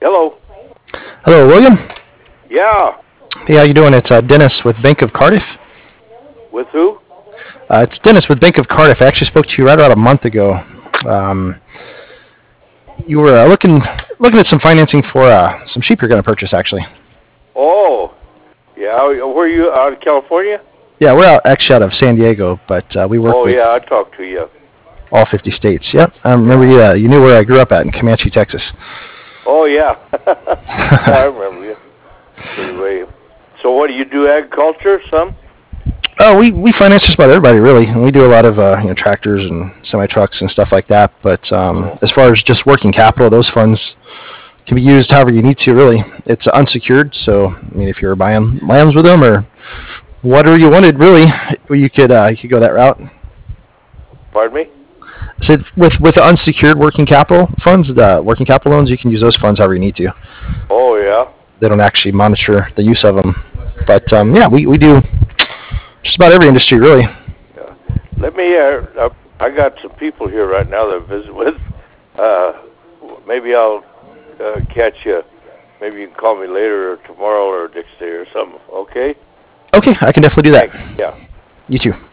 Hello. Hello, William. Yeah. Hey, how you doing? It's Dennis with Bank of Cardiff. With who? It's Dennis with Bank of Cardiff. I actually spoke to you right about a month ago. Um, you were looking at some financing for some sheep you're going to purchase, actually. Oh. Yeah. Where are you? Out of California? Yeah, we're actually out of San Diego, but we work Oh with yeah, I talked to you. all 50 states. Yep. I remember you knew where I grew up at in Comanche, Texas. Oh yeah. Yeah, I remember you. Anyway, so what do you do? Agriculture? Some? Oh, we finance just about everybody, really. And we do a lot of tractors and semi trucks and stuff like that. But as far as just working capital, those funds can be used however you need to. Really, it's unsecured. So I mean, if you're buying lambs with them or whatever you wanted, really, you could go that route. Pardon me? So with the unsecured working capital funds, the working capital loans, you can use those funds however you need to. Oh yeah. They don't actually monitor the use of them. But yeah, we do just about every industry, really. Yeah. Let me. I got some people here right now that I visit with. Maybe I'll catch you. Maybe you can call me later or tomorrow or next day or something. Okay. Okay, I can definitely do that. Thanks. Yeah. You too.